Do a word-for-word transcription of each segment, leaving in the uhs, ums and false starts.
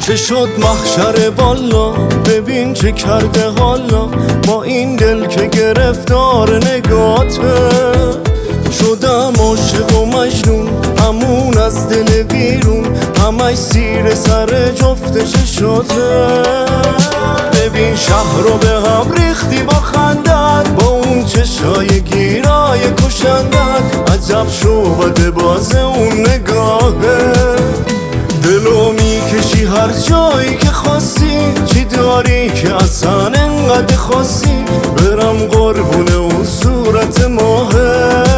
چه شد محشر بالا، ببین چه کرده حالا با این دل که گرفتار نگاته. شدم عاشق و مجنون، همون از دل بیرون، همش زیر سر جفت چشاته. ببین شهر رو به هم ریختی با خندت، با اون چشای گیرای کشندت. عجب شعبده باز اون نگاهه، دلو میکشی هر جایی که خواستی. چی داری که اصلا انقدر خواستی برم قربون اون صورت ماهه.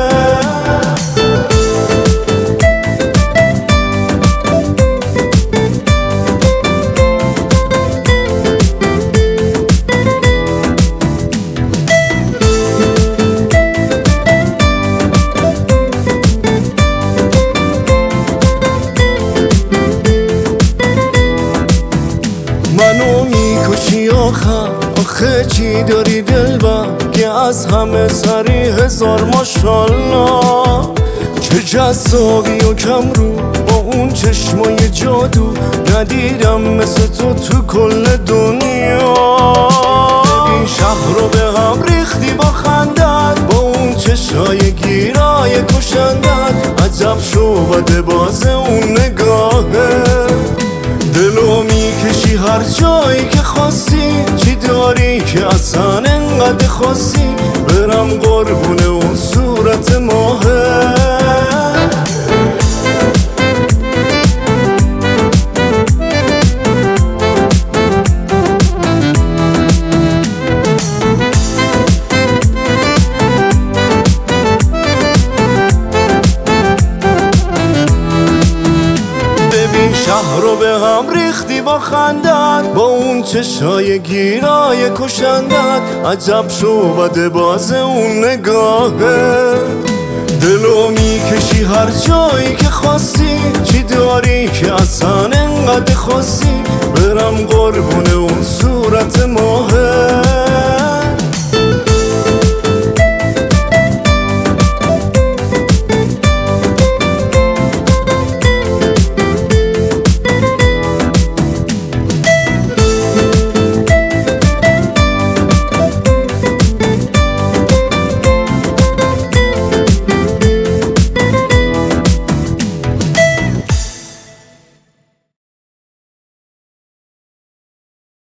منو میکشی آخر، آخه چی داری دلبر که از همه سری هزار ماشالله. چه جذابی و کم رو با اون چشمای جادو، ندیدم مثل تو تو کل دنیا. این شهر رو به هم ریختی با خندت، با اون چشای گیرای کشندت. عجب شعبده باز اون نگاهه، دلو میکشی هر جایی که خواستی. چی داری که اصلا انقدر خواستی برم قربون اون صورت ماهه. شهر رو به هم ریختی با خندت، با اون چشای گیرای کشندت. عجب شعبده باز اون نگاهه، دلو میکشی هر جایی که خواستی. چی داری که اصلا انقدر خواستی برم قربون اون صورت ماهه.